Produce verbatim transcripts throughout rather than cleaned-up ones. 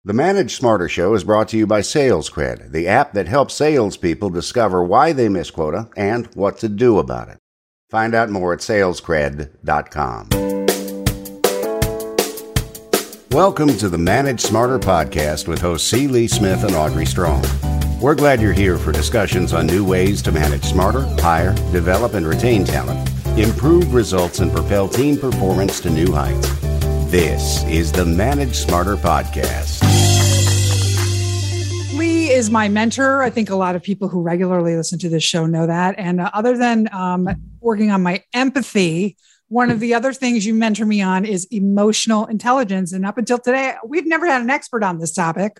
The Manage Smarter Show is brought to you by SalesCred, the app that helps salespeople discover why they miss quota and what to do about it. Find out more at sales cred dot com. Welcome to the Manage Smarter podcast with hosts C. Lee Smith and Audrey Strong. We're glad you're here for discussions on new ways to manage smarter, hire, develop, and retain talent, improve results, and propel team performance to new heights. This is the Manage Smarter podcast. Lee is my mentor. I think a lot of people who regularly listen to this show know that. And uh, other than um, working on my empathy, one of the other things you mentor me on is emotional intelligence. And up until today, we've never had an expert on this topic.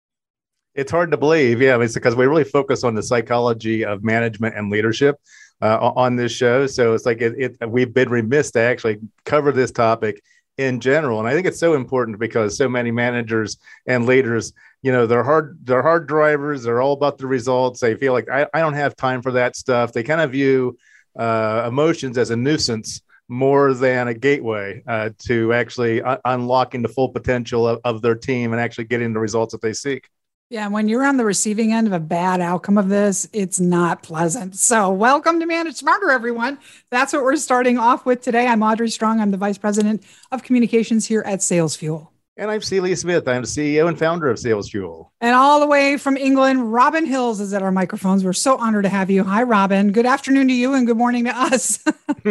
It's hard to believe. Yeah, it's because we really focus on the psychology of management and leadership uh, on this show. So it's like it, it, we've been remiss to actually cover this topic in general. And I think it's so important because so many managers and leaders, you know, they're hard, they're hard drivers. They're all about the results. They feel like I, I don't have time for that stuff. They kind of view uh, emotions as a nuisance more than a gateway uh, to actually un- unlocking the full potential of, of their team and actually getting the results that they seek. Yeah, when you're on the receiving end of a bad outcome of this, it's not pleasant. So welcome to Manage Smarter, everyone. That's what we're starting off with today. I'm Audrey Strong. I'm the Vice President of Communications here at SalesFuel. And I'm C. Lee Smith. I'm the C E O and founder of SalesFuel. And all the way from England, Robin Hills is at our microphones. We're so honored to have you. Hi, Robin. Good afternoon to you and good morning to us.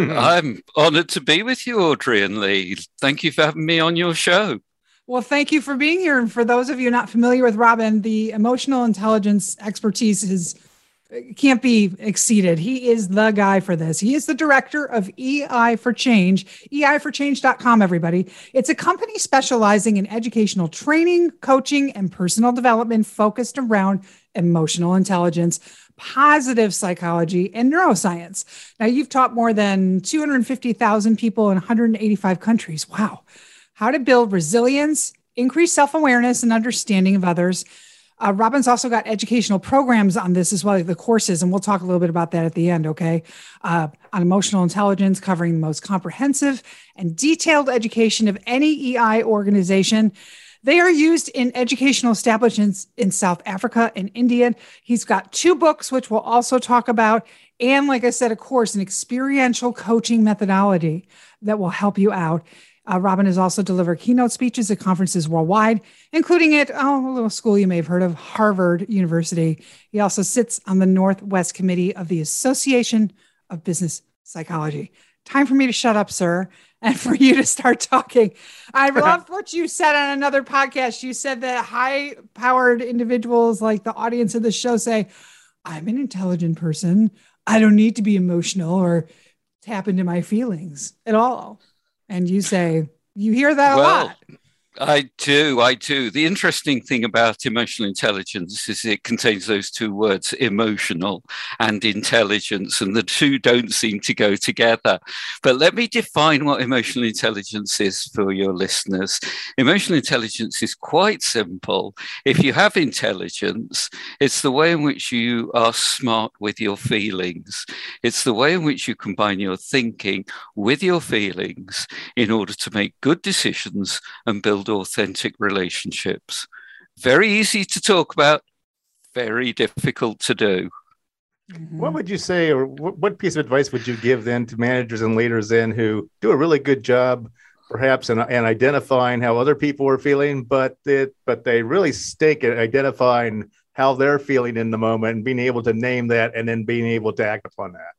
I'm honored to be with you, Audrey and Lee. Thank you for having me on your show. Well, thank you for being here. And for those of you not familiar with Robin, the emotional intelligence expertise is can't be exceeded. He is the guy for this. He is the director of E I for Change, E I for change dot com, everybody. It's a company specializing in educational training, coaching, and personal development focused around emotional intelligence, positive psychology, and neuroscience. Now, you've taught more than two hundred fifty thousand people in one hundred eighty-five countries. Wow. How to build resilience, increase self-awareness, and understanding of others. Uh, Robin's also got educational programs on this as well, like the courses, and we'll talk a little bit about that at the end, okay? Uh, on emotional intelligence, covering the most comprehensive and detailed education of any E I organization. They are used in educational establishments in South Africa and India. He's got two books, which we'll also talk about. And like I said, a course, an experiential coaching methodology that will help you out. Uh, Robin has also delivered keynote speeches at conferences worldwide, including at oh, a little school you may have heard of, Harvard University. He also sits on the Northwest Committee of the Association of Business Psychology. Time for me to shut up, sir, and for you to start talking. I loved what you said on another podcast. You said that high-powered individuals like the audience of the show say, I'm an intelligent person. I don't need to be emotional or tap into my feelings at all. And you say, you hear that a well, lot. I do, I do. The interesting thing about emotional intelligence is it contains those two words, emotional and intelligence, and the two don't seem to go together. But let me define what emotional intelligence is for your listeners. Emotional intelligence is quite simple. If you have intelligence, it's the way in which you are smart with your feelings. It's the way in which you combine your thinking with your feelings in order to make good decisions and build authentic relationships. Very easy to talk about, very difficult to do. Mm-hmm. What would you say, or what piece of advice would you give then to managers and leaders then who do a really good job, perhaps, in, in identifying how other people are feeling, but it, but they really stink at identifying how they're feeling in the moment and being able to name that and then being able to act upon that?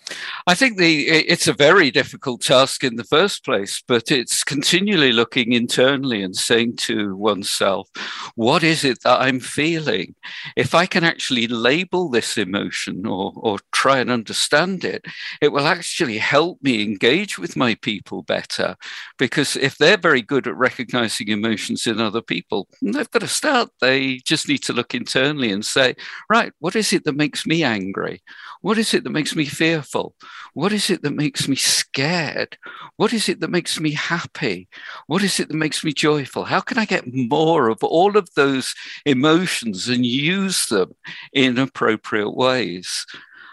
I think the it's a very difficult task in the first place, but it's continually looking internally and saying to oneself, what is it that I'm feeling? If I can actually label this emotion or, or try and understand it, it will actually help me engage with my people better. Because if they're very good at recognizing emotions in other people, they've got to start. They just need to look internally and say, right, what is it that makes me angry? What is it that makes me fearful? What is it that makes me scared? What is it that makes me happy? What is it that makes me joyful? How can I get more of all of those emotions and use them in appropriate ways?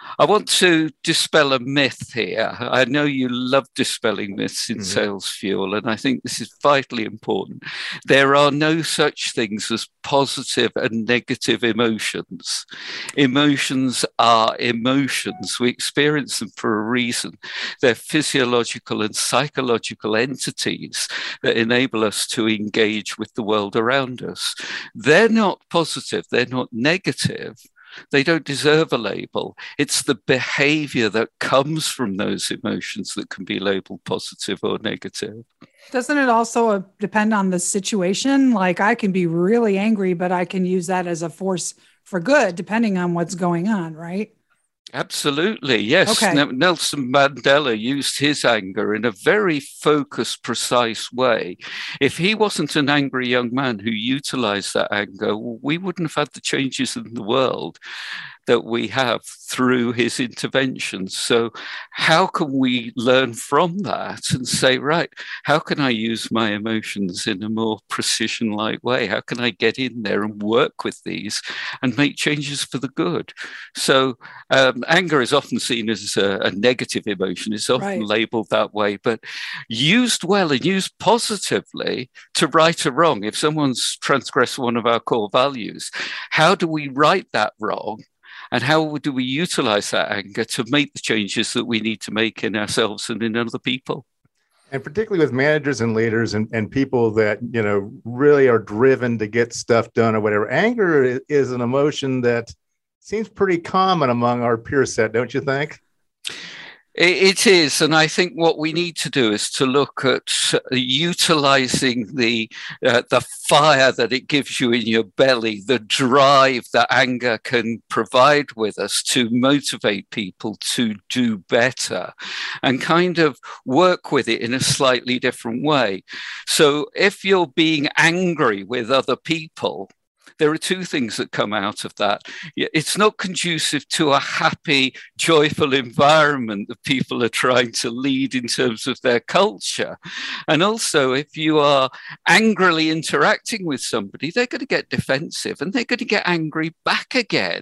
I want to dispel a myth here. I know you love dispelling myths in mm-hmm. Sales Fuel, and I think this is vitally important. There are no such things as positive and negative emotions. Emotions are emotions. We experience them for a reason. They're physiological and psychological entities that enable us to engage with the world around us. They're not positive. They're not negative. They don't deserve a label. It's the behavior that comes from those emotions that can be labeled positive or negative. Doesn't it also depend on the situation? Like, I can be really angry, but I can use that as a force for good, depending on what's going on, right? Absolutely, yes. Okay. Nelson Mandela used his anger in a very focused, precise way. If he wasn't an angry young man who utilized that anger, we wouldn't have had the changes in the world that we have through his interventions. So how can we learn from that and say, right, how can I use my emotions in a more precision-like way? How can I get in there and work with these and make changes for the good? So um, anger is often seen as a, a negative emotion. It's often right. labeled that way, but used well and used positively to right a wrong. If someone's transgressed one of our core values, how do we right that wrong? And how do we utilize that anger to make the changes that we need to make in ourselves and in other people? And particularly with managers and leaders and, and people that, you know, really are driven to get stuff done or whatever. Anger is an emotion that seems pretty common among our peer set, don't you think? It is, and I think what we need to do is to look at utilizing the uh, the fire that it gives you in your belly, the drive that anger can provide with us to motivate people to do better, and kind of work with it in a slightly different way. So if you're being angry with other people, there are two things that come out of that. It's not conducive to a happy, joyful environment that people are trying to lead in terms of their culture. And also, if you are angrily interacting with somebody, they're going to get defensive and they're going to get angry back again.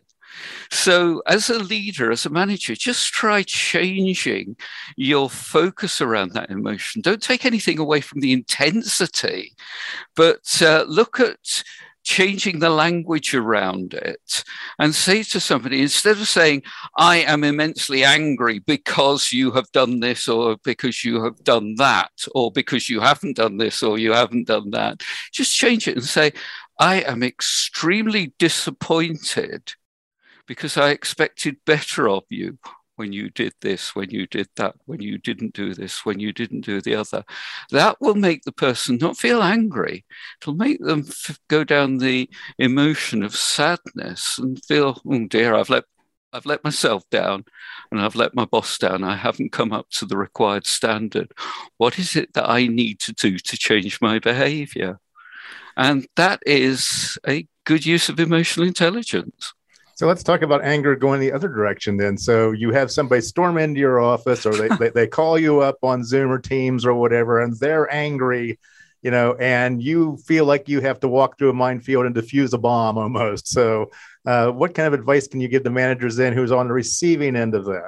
So as a leader, as a manager, just try changing your focus around that emotion. Don't take anything away from the intensity, but uh, look at changing the language around it and say to somebody, instead of saying, I am immensely angry because you have done this or because you have done that or because you haven't done this or you haven't done that, just change it and say, I am extremely disappointed because I expected better of you when you did this, when you did that, when you didn't do this, when you didn't do the other. That will make the person not feel angry. It'll make them f- go down the emotion of sadness and feel, oh dear, I've let I've let myself down and I've let my boss down. I haven't come up to the required standard. What is it that I need to do to change my behavior? And that is a good use of emotional intelligence. So let's talk about anger going the other direction then. So you have somebody storm into your office or they, they, they call you up on Zoom or Teams or whatever, and they're angry, you know, and you feel like you have to walk through a minefield and defuse a bomb almost. So uh, what kind of advice can you give the managers then who's on the receiving end of that?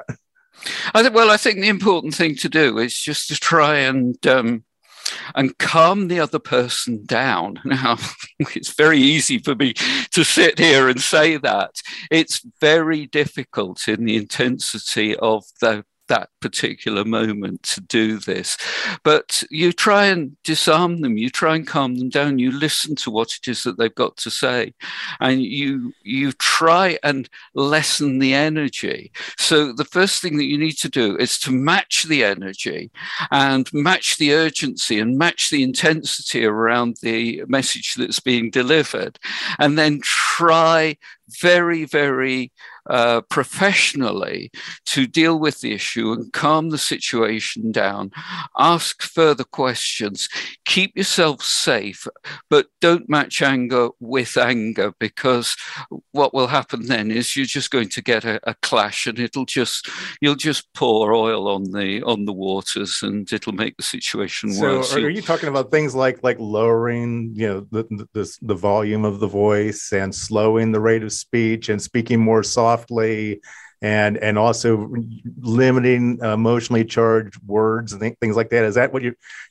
I think, well, I think the important thing to do is just to try and um, and calm the other person down. Now, it's very easy for me to sit here and say that. It's very difficult in the intensity of the that particular moment to do this. But you try and disarm them, you try and calm them down, you listen to what it is that they've got to say, and you you try and lessen the energy. So the first thing that you need to do is to match the energy and match the urgency and match the intensity around the message that's being delivered, and then try very, very uh, professionally to deal with the issue and calm the situation down, ask further questions, keep yourself safe, but don't match anger with anger, because what will happen then is you're just going to get a, a clash, and it'll just, you'll just pour oil on the on the waters, and it'll make the situation worse. So are you talking about things like like lowering, you know, the, the the volume of the voice and slowing the rate of speech and speaking more softly and and also limiting emotionally charged words and th- things like that. Is that what you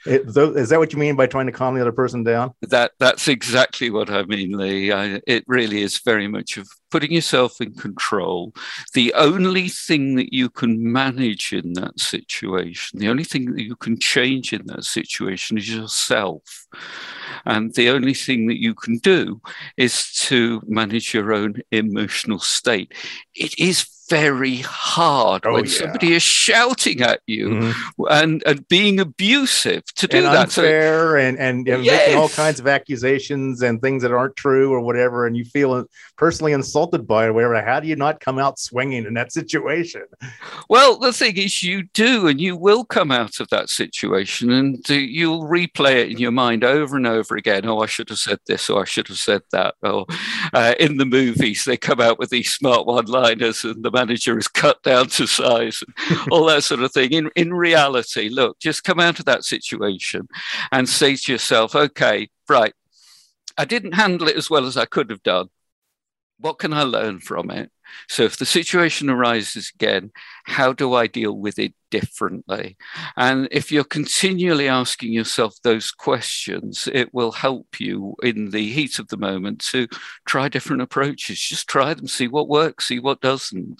is that what you mean by trying to calm the other person down? That that's exactly what I mean, Lee. I, it really is very much of putting yourself in control. The only thing that you can manage in that situation, the only thing that you can change in that situation is yourself. And the only thing that you can do is to manage your own emotional state. It is very hard oh, when yeah. somebody is shouting at you mm-hmm. and, and being abusive to do and that. Unfair so, and, and, and yes. making all kinds of accusations and things that aren't true or whatever, and you feel personally insulted by it or whatever. How do you not come out swinging in that situation? Well, the thing is, you do, and you will come out of that situation, and uh, you'll replay it in your mind over and over again. Oh, I should have said this, or I should have said that. Or uh, in the movies, they come out with these smart one-liners, and the manager is cut down to size, and all that sort of thing. In in reality, look, just come out of that situation and say to yourself, okay, right, I didn't handle it as well as I could have done. What can I learn from it? So if the situation arises again, how do I deal with it differently? And if you're continually asking yourself those questions, it will help you in the heat of the moment to try different approaches. Just try them, see what works, see what doesn't.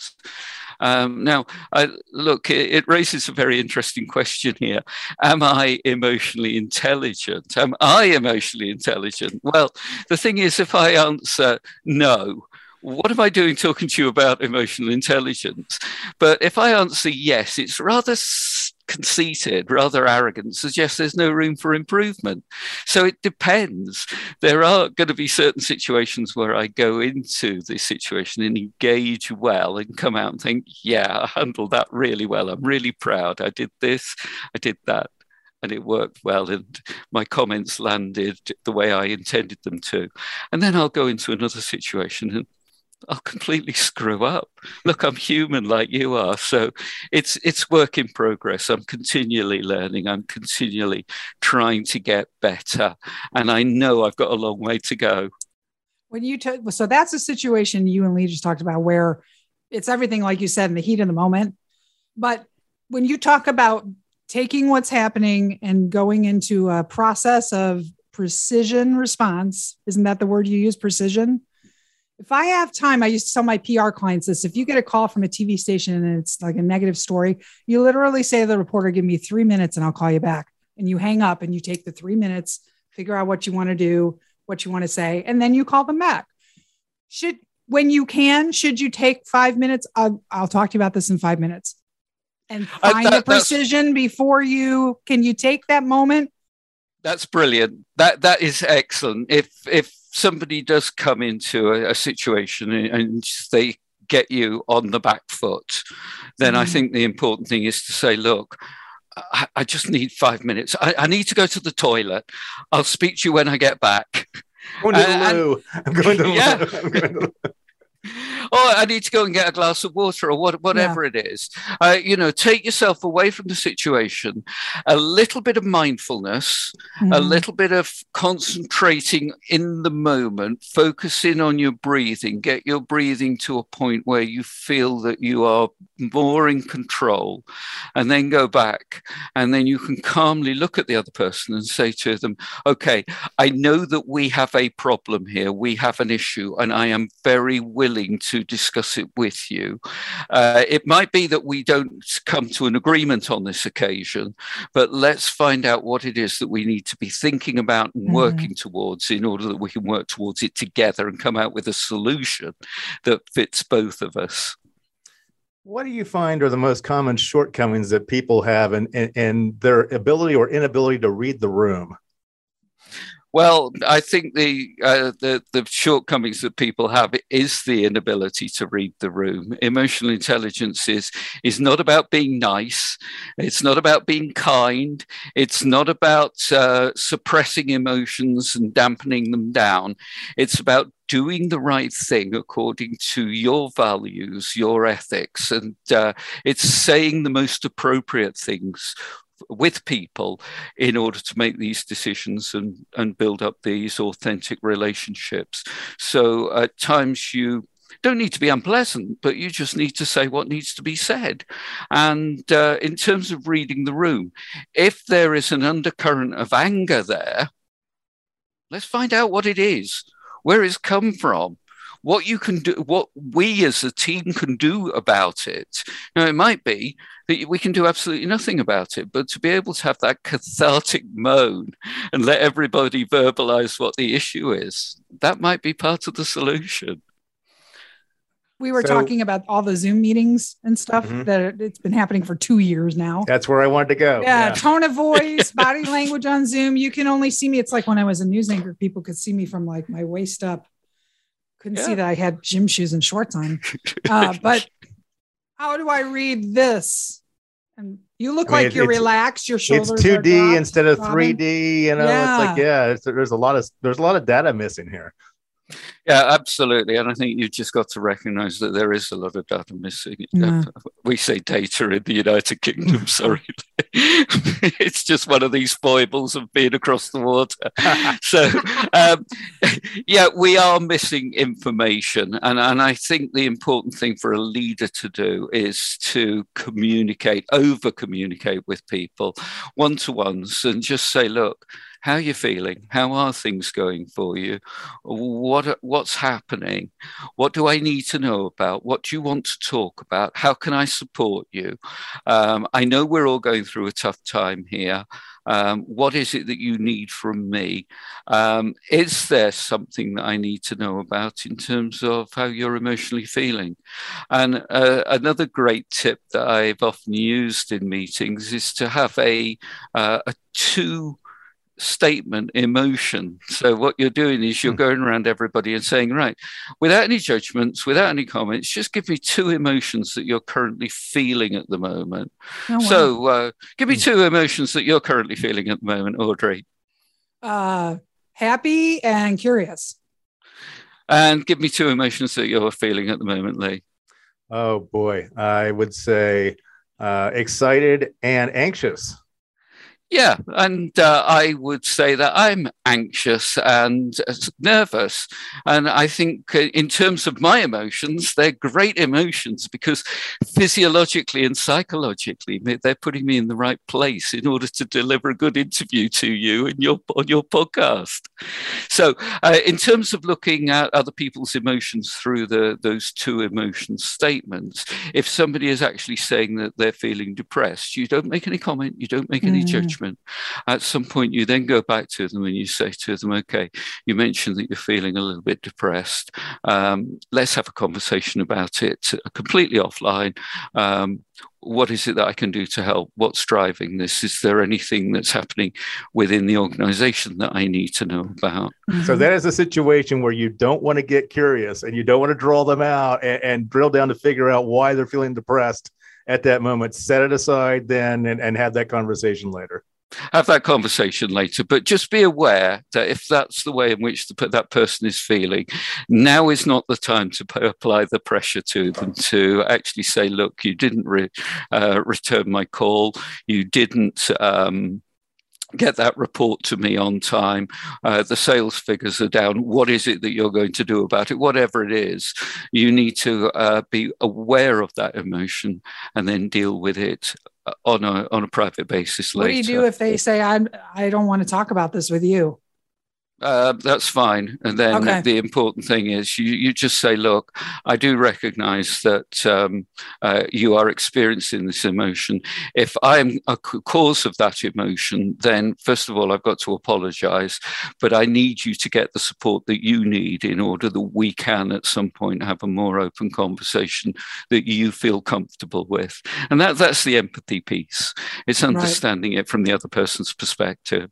Um, now, I, look, it, it raises a very interesting question here. Am I emotionally intelligent? Am I emotionally intelligent? Well, the thing is, if I answer no, what am I doing talking to you about emotional intelligence? But if I answer yes, it's rather conceited, rather arrogant, suggests there's no room for improvement. So it depends. There are going to be certain situations where I go into this situation and engage well and come out and think, yeah, I handled that really well. I'm really proud. I did this, I did that. And it worked well, and my comments landed the way I intended them to. And then I'll go into another situation and I'll completely screw up. Look, I'm human like you are. So it's it's work in progress. I'm continually learning. I'm continually trying to get better. And I know I've got a long way to go. When you t- So that's a situation you and Lee just talked about where it's everything, like you said, in the heat of the moment. But when you talk about taking what's happening and going into a process of precision response, isn't that the word you use, precision? If I have time, I used to tell my P R clients this. If you get a call from a T V station and it's like a negative story, you literally say to the reporter, give me three minutes and I'll call you back. And you hang up and you take the three minutes, figure out what you want to do, what you want to say, and then you call them back. Should, when you can, should you take five minutes? I'll, I'll talk to you about this in five minutes. And find uh, that, the precision before you, can you take that moment? That's brilliant. That That is excellent. If, if, somebody does come into a, a situation and they get you on the back foot, then mm. I think the important thing is to say, look, I, I just need five minutes. I, I need to go to the toilet. I'll speak to you when I get back. I'm going to the loo. I'm going to the yeah. loo. I'm going to the loo. Oh, I need to go and get a glass of water or what, whatever yeah. it is. Uh, you know, take yourself away from the situation. A little bit of mindfulness, mm-hmm. a little bit of concentrating in the moment, focusing on your breathing. Get your breathing to a point where you feel that you are more in control, and then go back. And then you can calmly look at the other person and say to them, okay, I know that we have a problem here. We have an issue, and I am very willing to discuss it with you. Uh, it might be that we don't come to an agreement on this occasion, but let's find out what it is that we need to be thinking about and mm-hmm. working towards in order that we can work towards it together and come out with a solution that fits both of us. What do you find are the most common shortcomings that people have in, in, in their ability or inability to read the room? Well, I think the, uh, the the shortcomings that people have is the inability to read the room. Emotional intelligence is is not about being nice. It's not about being kind. It's not about uh, suppressing emotions and dampening them down. It's about doing the right thing according to your values, your ethics, and uh, it's saying the most appropriate things with people in order to make these decisions and, and build up these authentic relationships. So at times you don't need to be unpleasant, but you just need to say what needs to be said. And uh, in terms of reading the room, if there is an undercurrent of anger there, let's find out what it is, where it's come from, what you can do, what we as a team can do about it. Now, it might be that we can do absolutely nothing about it, but to be able to have that cathartic moan and let everybody verbalize what the issue is, that might be part of the solution. We were So- talking about all the Zoom meetings and stuff Mhm. that it's been happening for two years now. That's where I wanted to go. Yeah, tone of voice, body language on Zoom. You can only see me. It's like when I was a news anchor, people could see me from like my waist up. Couldn't Yeah. see that I had gym shoes and shorts on. Uh, but how do I read this? And you look I mean, like you're it's- relaxed. Your shoulders It's two are D dropped, instead of Robin. three D. You know, it's like, yeah, it's, there's a lot of there's a lot of data missing here. Yeah, absolutely. And I think you've just got to recognize that there is a lot of data missing. Yeah. We say data in the United Kingdom, sorry. It's just one of these foibles of being across the water. So, um, yeah, we are missing information. And, and I think the important thing for a leader to do is to communicate, over communicate with people, one-to-ones, and just say, look, how are you feeling? How are things going for you? What what's happening? What do I need to know about? What do you want to talk about? How can I support you? Um, I know we're all going through a tough time here. Um, what is it that you need from me? Um, is there something that I need to know about in terms of how you're emotionally feeling? And uh, another great tip that I've often used in meetings is to have a, uh, a two statement emotion. So what you're doing is you're going around everybody and saying, right, without any judgments, without any comments, just give me two emotions that you're currently feeling at the moment. Oh, wow. So uh, give me two emotions that you're currently feeling at the moment, Audrey. Uh, happy and curious. And give me two emotions that you're feeling at the moment, Lee. Oh boy, I would say uh, excited and anxious. Yeah, and uh, I would say that I'm anxious and uh, nervous. And I think uh, in terms of my emotions, they're great emotions because physiologically and psychologically, they're putting me in the right place in order to deliver a good interview to you and your, on your podcast. So uh, in terms of looking at other people's emotions through the, those two emotion statements, if somebody is actually saying that they're feeling depressed, you don't make any comment, you don't make any mm. judgment. At some point, you then go back to them and you say to them, okay, you mentioned that you're feeling a little bit depressed. Um, let's have a conversation about it completely offline. Um, what is it that I can do to help? What's driving this? Is there anything that's happening within the organization that I need to know about? So that is a situation where you don't want to get curious and you don't want to draw them out and, and drill down to figure out why they're feeling depressed at that moment. Set it aside then and, and have that conversation later. Have that conversation later, but just be aware that if that's the way in which the, that person is feeling, now is not the time to p- apply the pressure to them to actually say, look, you didn't re- uh, return my call, you didn't um, get that report to me on time, uh, the sales figures are down, what is it that you're going to do about it? Whatever it is, you need to uh, be aware of that emotion and then deal with it on a on a private basis later. What do you do if they say, I I don't want to talk about this with you? Uh, that's fine. And then okay. the important thing is you, you just say, look, I do recognize that um, uh, you are experiencing this emotion. If I am a cause of that emotion, then first of all, I've got to apologize, but I need you to get the support that you need in order that we can at some point have a more open conversation that you feel comfortable with. And that that's the empathy piece. It's understanding right. it from the other person's perspective.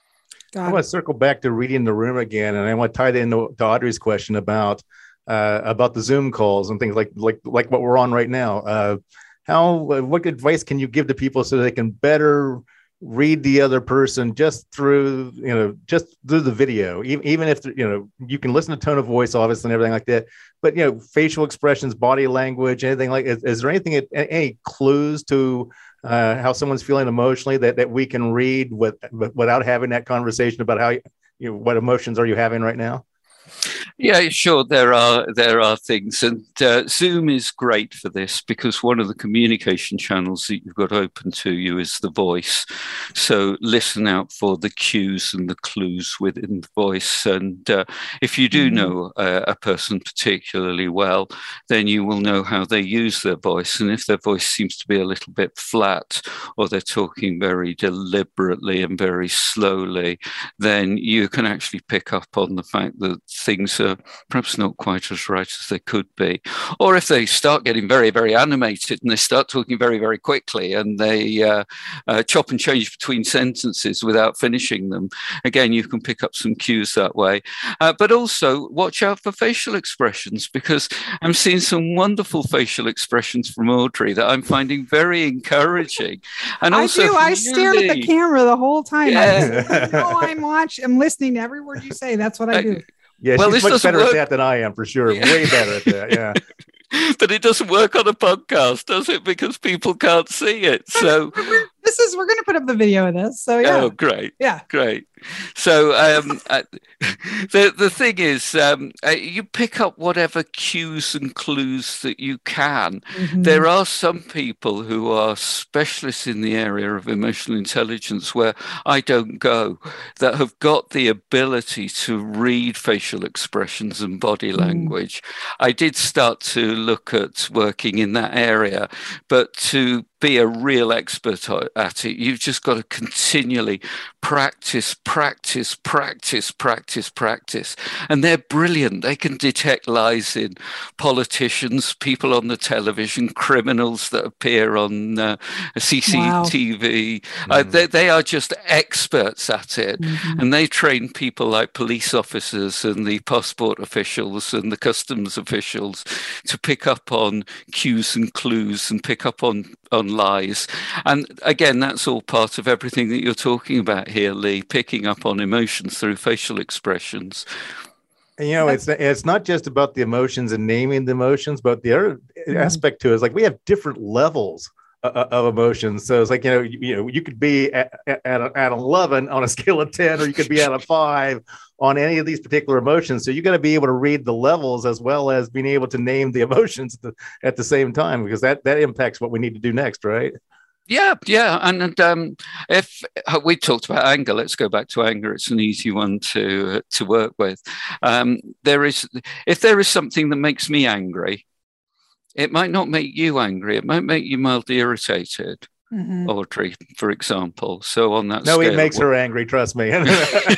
Got I want to circle back to reading the room again, and I want to tie that into to Audrey's question about uh, about the Zoom calls and things like like like what we're on right now. Uh, how what advice can you give to people so they can better read the other person just through you know just through the video, even even if you know you can listen to tone of voice, obviously, and everything like that, but you know facial expressions, body language, anything like is, is there anything any clues to Uh, how someone's feeling emotionally that, that we can read with, without having that conversation about how you, you know, what emotions are you having right now? Yeah, sure. There are there are things, and uh, Zoom is great for this because one of the communication channels that you've got open to you is the voice. So listen out for the cues and the clues within the voice, and uh, if you do know uh, a person particularly well, then you will know how they use their voice, and if their voice seems to be a little bit flat or they're talking very deliberately and very slowly, then you can actually pick up on the fact that things are perhaps not quite as right as they could be. Or if they start getting very, very animated and they start talking very, very quickly and they uh, uh, chop and change between sentences without finishing them, again, you can pick up some cues that way. Uh, but also watch out for facial expressions, because I'm seeing some wonderful facial expressions from Audrey that I'm finding very encouraging. And also, I do. I stare at the camera the whole time. Yeah. I know I'm watching. I'm listening to every word you say. That's what I do. Yeah, well, she's much better work. at that than I am, for sure. Yeah. Way better at that, yeah. But it doesn't work on a podcast, does it? Because people can't see it. So this is, we're going to put up the video of this. So yeah. Oh, great. Yeah. Great. So um, uh, the, the thing is, um, uh, you pick up whatever cues and clues that you can. Mm-hmm. There are some people who are specialists in the area of emotional intelligence where I don't go, that have got the ability to read facial expressions and body language. Mm. I did start to look at working in that area, but to be a real expert at it, you've just got to continually practice, practice, practice, practice, practice. And they're brilliant. They can detect lies in politicians, people on the television, criminals that appear on uh, C C T V. Wow. Uh, they, they are just experts at it. Mm-hmm. And they train people like police officers and the passport officials and the customs officials to pick up on cues and clues and pick up on on lies. And again, that's all part of everything that you're talking about here, Lee, picking up on emotions through facial expressions. And, you know, it's it's not just about the emotions and naming the emotions, but the other mm-hmm. aspect to it is like we have different levels uh, of emotions. So it's like, you know, you, you know, you could be at, at, at eleven on a scale of ten, or you could be at a five on any of these particular emotions. So you got to be able to read the levels as well as being able to name the emotions at the, at the same time, because that, that impacts what we need to do next, right? Yeah, yeah. And, and um, if we talked about anger, let's go back to anger. It's an easy one to, uh, to work with. Um, there is, if there is something that makes me angry, it might not make you angry. It might make you mildly irritated. Mm-hmm. Audrey, for example. So on that no, scale, it makes her angry, trust me. I'm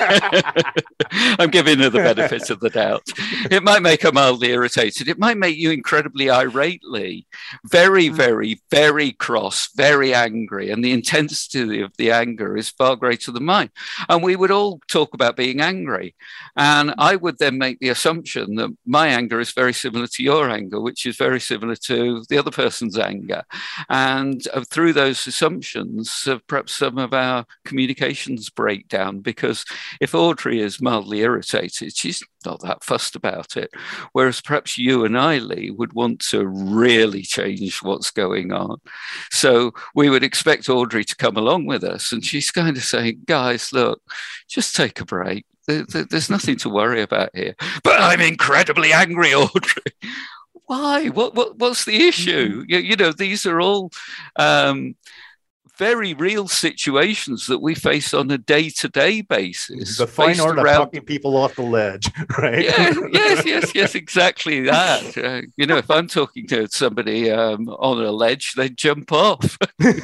giving her the benefit of the doubt. It might make her mildly irritated. It might make you incredibly irately, very, very, very cross, very angry. And the intensity of the anger is far greater than mine. And we would all talk about being angry. And I would then make the assumption that my anger is very similar to your anger, which is very similar to the other person's anger. And uh, through those assumptions, uh, perhaps some of our communications break down, because if Audrey is mildly irritated, she's not that fussed about it. Whereas perhaps you and I, Lee, would want to really change what's going on. So we would expect Audrey to come along with us, and she's kind of saying, guys, look, just take a break. There, there, there's nothing to worry about here. But I'm incredibly angry, Audrey. Why? What, what, what's the issue? You, you know, these are all um, very real situations that we face on a day-to-day basis. The fine art around... of talking people off the ledge, right? Yeah, yes, yes, yes, exactly that. Uh, you know, if I'm talking to somebody um, on a ledge, they jump off.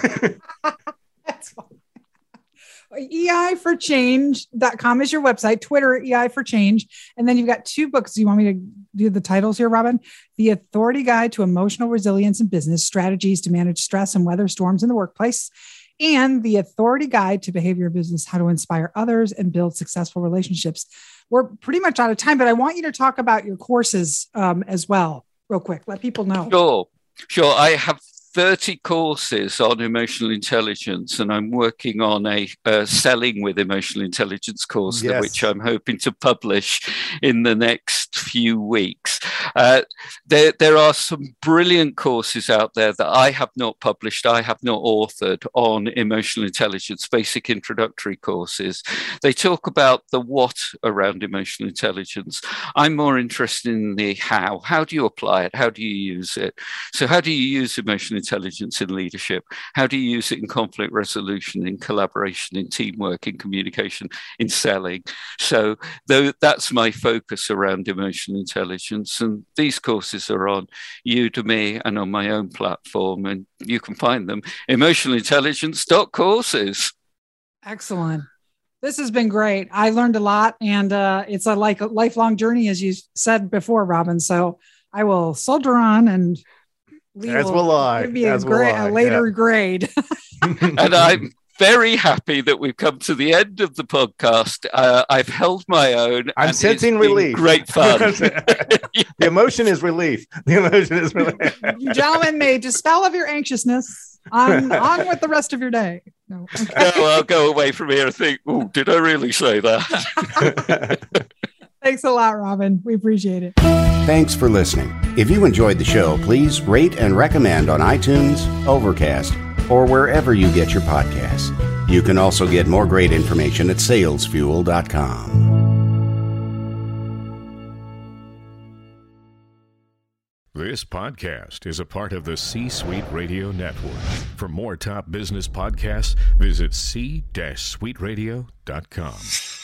That's fine. E I for change dot com is your website, Twitter, E I for Change. And then you've got two books. Do you want me to do the titles here, Robin? The Authority Guide to Emotional Resilience in Business, Strategies to Manage Stress and Weather Storms in the Workplace, and The Authority Guide to Behavior Business, How to Inspire Others and Build Successful Relationships. We're pretty much out of time, but I want you to talk about your courses um, as well, real quick. Let people know. Sure, sure. I have thirty courses on emotional intelligence, and I'm working on a uh, Selling with Emotional Intelligence course, yes, which I'm hoping to publish in the next few weeks. Uh, there, there are some brilliant courses out there that I have not published, I have not authored on emotional intelligence, basic introductory courses. They talk about the what around emotional intelligence. I'm more interested in the how. How do you apply it? How do you use it? So how do you use emotional intelligence in leadership? How do you use it in conflict resolution, in collaboration, in teamwork, in communication, in selling? So though that's my focus around emotional intelligence. And these courses are on Udemy and on my own platform, and you can find them emotional intelligence dot courses. Excellent. This has been great. I learned a lot, and uh, it's a like a lifelong journey, as you said before, Robin. So I will soldier on, and Lee as will, will I. Give me a, gra- I. a later yeah. grade. And I'm very happy that we've come to the end of the podcast. Uh, I've held my own. I'm sensing relief. Great fun. The emotion is relief. The emotion is relief. You gentlemen may dispel of your anxiousness. On, on with the rest of your day. No, okay. No, I'll go away from here and think, oh, did I really say that? Thanks a lot, Robin. We appreciate it. Thanks for listening. If you enjoyed the show, please rate and recommend on iTunes, Overcast, or wherever you get your podcasts. You can also get more great information at sales fuel dot com. This podcast is a part of the C-Suite Radio Network. For more top business podcasts, visit c suite radio dot com.